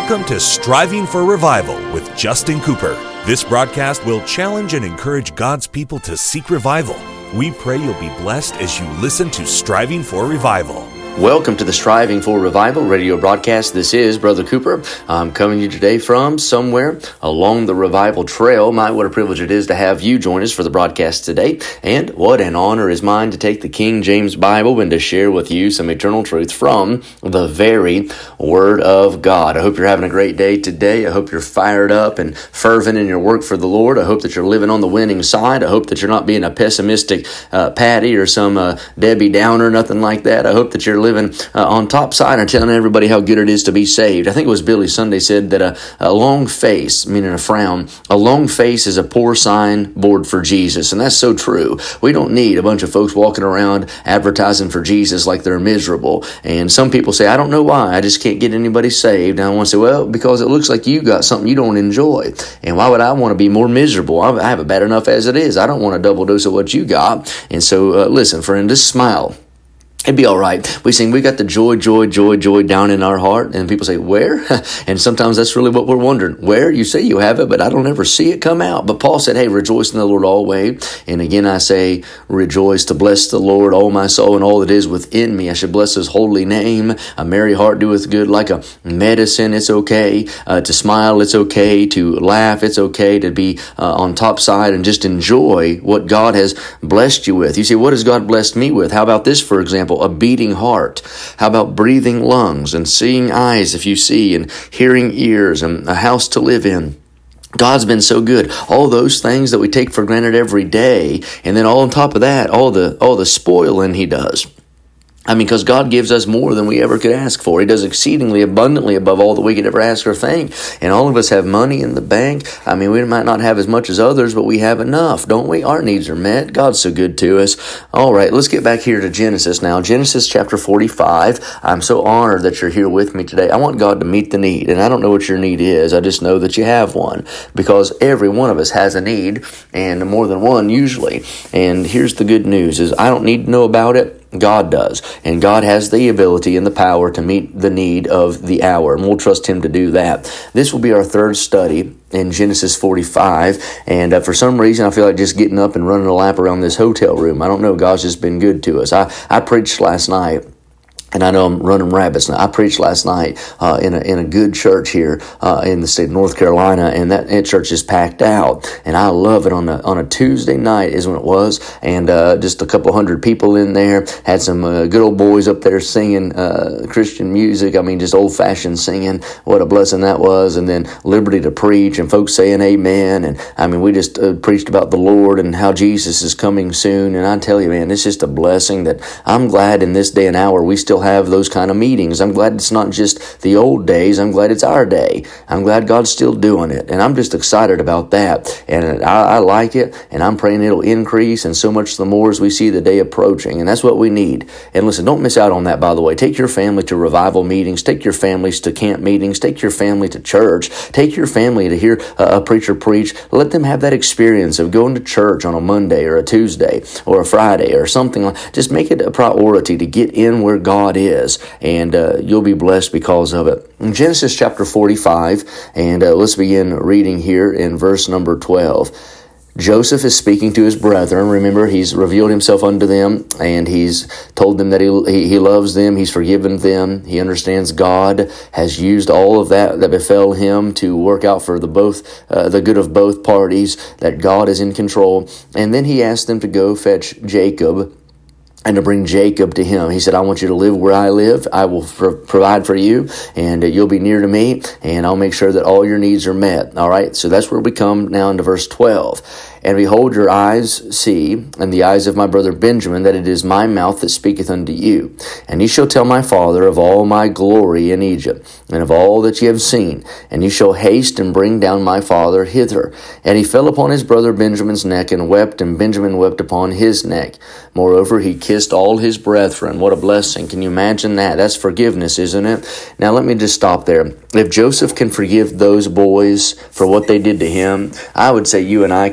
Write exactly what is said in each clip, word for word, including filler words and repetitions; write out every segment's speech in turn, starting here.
Welcome to Striving for Revival with Justin Cooper. This broadcast will challenge and encourage God's people to seek revival. We pray you'll be blessed as you listen to Striving for Revival. Welcome to the Striving for Revival radio broadcast. This is Brother Cooper. I'm coming to you today from somewhere along the Revival Trail. My, what a privilege it is to have you join us for the broadcast today. And what an honor is mine to take the King James Bible and to share with you some eternal truth from the very Word of God. I hope you're having a great day today. I hope you're fired up and fervent in your work for the Lord. I hope that you're living on the winning side. I hope that you're not being a pessimistic uh, Patty or some uh, Debbie Downer, nothing like that. I hope that you're living uh, on top side and telling everybody how good it is to be saved. I think it was Billy Sunday said that a, a long face, meaning a frown, a long face is a poor sign board for Jesus. And that's so true. We don't need a bunch of folks walking around advertising for Jesus like they're miserable. And some people say, I don't know why. I just can't get anybody saved. And I want to say, well, because it looks like you got something you don't enjoy. And why would I want to be more miserable? I have it bad enough as it is. I don't want a double dose of what you got. And so, uh, listen, friend, just smile. It'd be all right. We sing, we got the joy, joy, joy, joy down in our heart. And people say, where? And sometimes that's really what we're wondering. Where? You say you have it, but I don't ever see it come out. But Paul said, hey, rejoice in the Lord always. And again, I say, rejoice to bless the Lord, all my soul, and all that is within me. I should bless his holy name. A merry heart doeth good like a medicine. It's okay uh, to smile. It's okay to laugh. It's okay to be uh, on top side and just enjoy what God has blessed you with. You say, what has God blessed me with? How about this, for example? A beating heart. How about breathing lungs and seeing eyes if you see and hearing ears and a house to live in? God's been so good. All those things that we take for granted every day, and then all on top of that, all the all the spoiling he does. I mean, because God gives us more than we ever could ask for. He does exceedingly abundantly above all that we could ever ask or think. And all of us have money in the bank. I mean, we might not have as much as others, but we have enough, don't we? Our needs are met. God's so good to us. All right, let's get back here to Genesis now. Genesis chapter forty-five. I'm so honored that you're here with me today. I want God to meet the need. And I don't know what your need is. I just know that you have one. Because every one of us has a need, and more than one usually. And here's the good news is I don't need to know about it. God does. And God has the ability and the power to meet the need of the hour. And we'll trust him to do that. This will be our third study in Genesis forty-five. And uh, for some reason, I feel like just getting up and running a lap around this hotel room. I don't know. God's just been good to us. I, I preached last night. And I know I'm running rabbits now. I preached last night uh, in a in a good church here uh, in the state of North Carolina, and that, that church is packed out. And I love it. On a on a Tuesday night is when it was, and uh, just a couple hundred people in there. Had some uh, good old boys up there singing uh, Christian music. I mean, just old fashioned singing. What a blessing that was! And then liberty to preach, and folks saying amen. And I mean, we just uh, preached about the Lord and how Jesus is coming soon. And I tell you, man, it's just a blessing that I'm glad in this day and hour we still have those kind of meetings. I'm glad it's not just the old days. I'm glad it's our day. I'm glad God's still doing it. And I'm just excited about that. And I, I like it. And I'm praying it'll increase. And so much the more as we see the day approaching. And that's what we need. And listen, don't miss out on that, by the way. Take your family to revival meetings. Take your families to camp meetings. Take your family to church. Take your family to hear a, a preacher preach. Let them have that experience of going to church on a Monday or a Tuesday or a Friday or something like. Just make it a priority to get in where God is, and uh, you'll be blessed because of it. In Genesis chapter forty-five, and uh, let's begin reading here in verse number twelve. Joseph is speaking to his brethren. Remember, he's revealed himself unto them, and he's told them that he, he he loves them, he's forgiven them, he understands God has used all of that that befell him to work out for the both uh, the good of both parties, that God is in control. And then he asked them to go fetch Jacob, and to bring Jacob to him. He said, I want you to live where I live. I will pro- provide for you, and uh, you'll be near to me, and I'll make sure that all your needs are met. All right, so that's where we come now into verse twelve. And behold, your eyes see, and the eyes of my brother Benjamin, that it is my mouth that speaketh unto you. And ye shall tell my father of all my glory in Egypt, and of all that ye have seen. And ye shall haste and bring down my father hither. And he fell upon his brother Benjamin's neck, and wept, and Benjamin wept upon his neck. Moreover, he kissed all his brethren. What a blessing. Can you imagine that? That's forgiveness, isn't it? Now, let me just stop there. If Joseph can forgive those boys for what they did to him, I would say you and I can forgive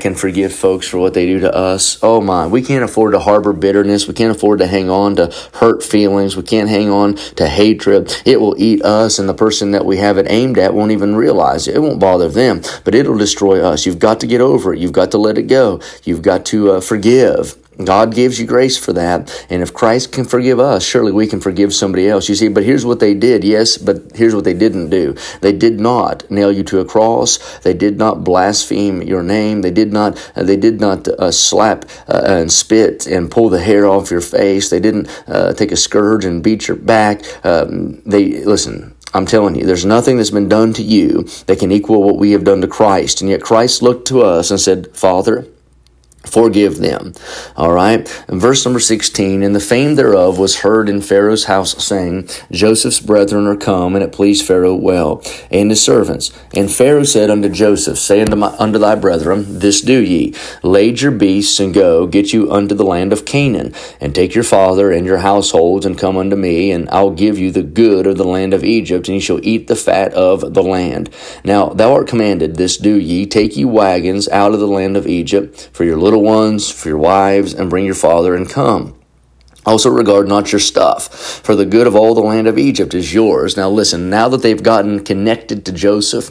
forget folks for what they do to us. Oh my, we can't afford to harbor bitterness. We can't afford to hang on to hurt feelings. We can't hang on to hatred. It will eat us, and the person that we have it aimed at won't even realize it. It won't bother them, but it'll destroy us. You've got to get over it. You've got to let it go. You've got to uh, forgive. God gives you grace for that. And if Christ can forgive us, surely we can forgive somebody else. You see, but here's what they did. Yes, but here's what they didn't do. They did not nail you to a cross. They did not blaspheme your name. They did not, uh, they did not uh, slap uh, and spit and pull the hair off your face. They didn't uh, take a scourge and beat your back. Um, they, listen, I'm telling you, there's nothing that's been done to you that can equal what we have done to Christ. And yet Christ looked to us and said, Father, forgive them. All right. And verse number sixteen, and the fame thereof was heard in Pharaoh's house, saying, Joseph's brethren are come, and it pleased Pharaoh well, and his servants. And Pharaoh said unto Joseph, Say unto, my, unto thy brethren, This do ye, lade your beasts, and go, get you unto the land of Canaan, and take your father and your households, and come unto me, and I'll give you the good of the land of Egypt, and ye shall eat the fat of the land. Now thou art commanded, this do ye, take ye wagons out of the land of Egypt, for your little ones, for your wives, and bring your father, and come. Also regard not your stuff, for the good of all the land of Egypt is yours. Now listen, now that they've gotten connected to Joseph,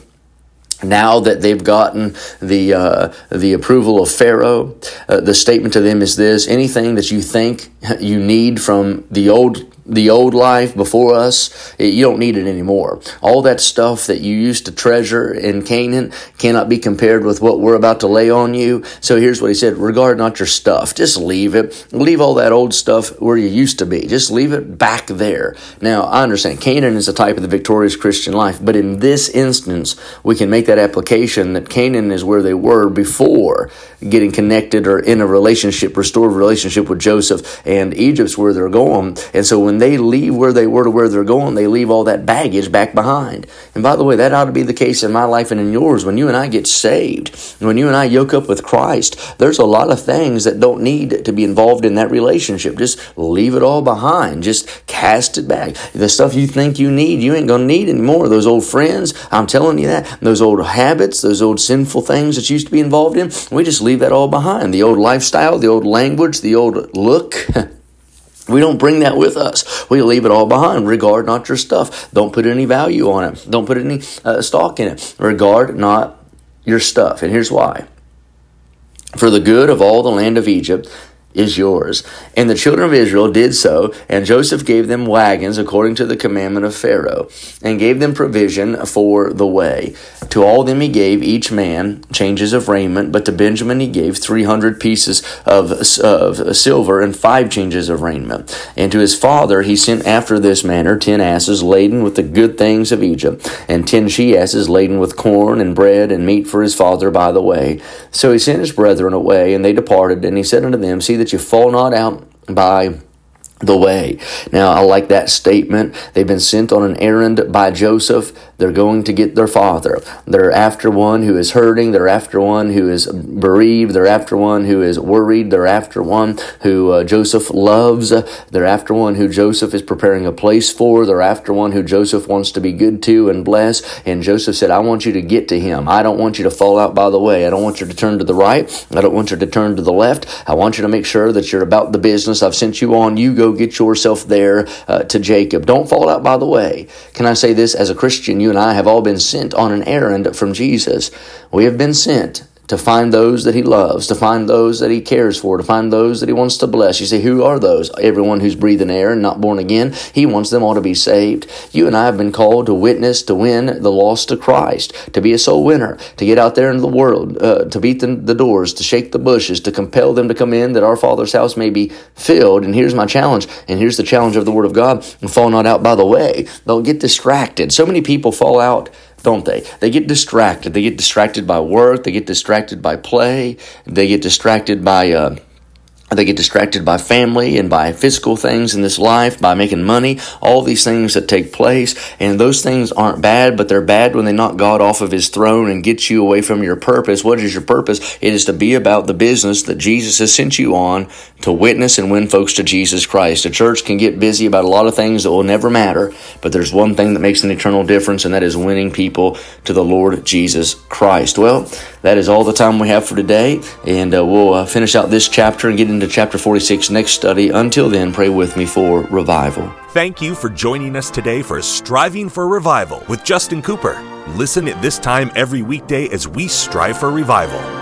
now that they've gotten the uh, the approval of Pharaoh, uh, the statement to them is this: anything that you think you need from the old the old life before us, you don't need it anymore. All that stuff that you used to treasure in Canaan cannot be compared with what we're about to lay on you. So here's what he said: regard not your stuff. Just leave it. Leave all that old stuff where you used to be. Just leave it back there. Now, I understand Canaan is a type of the victorious Christian life, but in this instance, we can make that application that Canaan is where they were before getting connected or in a relationship, restored relationship with Joseph, and Egypt's where they're going. And so when they leave where they were to where they're going, they leave all that baggage back behind. And by the way, that ought to be the case in my life and in yours. When you and I get saved, when you and I yoke up with Christ, there's a lot of things that don't need to be involved in that relationship. Just leave it all behind. Just cast it back. The stuff you think you need, you ain't going to need anymore. Those old friends, I'm telling you that. Those old habits, those old sinful things that you used to be involved in, we just leave that all behind. The old lifestyle, the old language, the old look. We don't bring that with us. We leave it all behind. Regard not your stuff. Don't put any value on it. Don't put any uh, stock in it. Regard not your stuff. And here's why. For the good of all the land of Egypt is yours. And the children of Israel did so, and Joseph gave them wagons according to the commandment of Pharaoh, and gave them provision for the way. To all them he gave each man changes of raiment, but to Benjamin he gave three hundred pieces of, of silver and five changes of raiment. And to his father he sent after this manner ten asses laden with the good things of Egypt, and ten she-asses laden with corn and bread and meat for his father by the way. So he sent his brethren away, and they departed, and he said unto them, See that you fall not out by the way. Now, I like that statement. They've been sent on an errand by Joseph. They're going to get their father. They're after one who is hurting. They're after one who is bereaved. They're after one who is worried. They're after one who uh, Joseph loves. They're after one who Joseph is preparing a place for. They're after one who Joseph wants to be good to and bless. And Joseph said, I want you to get to him. I don't want you to fall out by the way. I don't want you to turn to the right. I don't want you to turn to the left. I want you to make sure that you're about the business I've sent you on. You go get yourself there uh, to Jacob. Don't fall out by the way. Can I say this? As a Christian, you and I have all been sent on an errand from Jesus. We have been sent to find those that he loves, to find those that he cares for, to find those that he wants to bless. You say, who are those? Everyone who's breathing air and not born again. He wants them all to be saved. You and I have been called to witness, to win the lost to Christ, to be a soul winner, to get out there into the world, uh, to beat the, the doors, to shake the bushes, to compel them to come in that our Father's house may be filled. And here's my challenge, and here's the challenge of the Word of God, and fall not out by the way. They'll get distracted. So many people fall out, don't they? They get distracted. They get distracted by work. They get distracted by play. They get distracted by uh, they get distracted by family and by physical things in this life, by making money, all these things that take place. And those things aren't bad, but they're bad when they knock God off of his throne and get you away from your purpose. What is your purpose? It is to be about the business that Jesus has sent you on, to witness and win folks to Jesus Christ. A church can get busy about a lot of things that will never matter, but there's one thing that makes an eternal difference, and that is winning people to the Lord Jesus Christ. Well, that is all the time we have for today, and uh, we'll uh, finish out this chapter and get into chapter forty-six next study. Until then, pray with me for revival. Thank you for joining us today for Striving for Revival with Justin Cooper. Listen at this time every weekday as we strive for revival.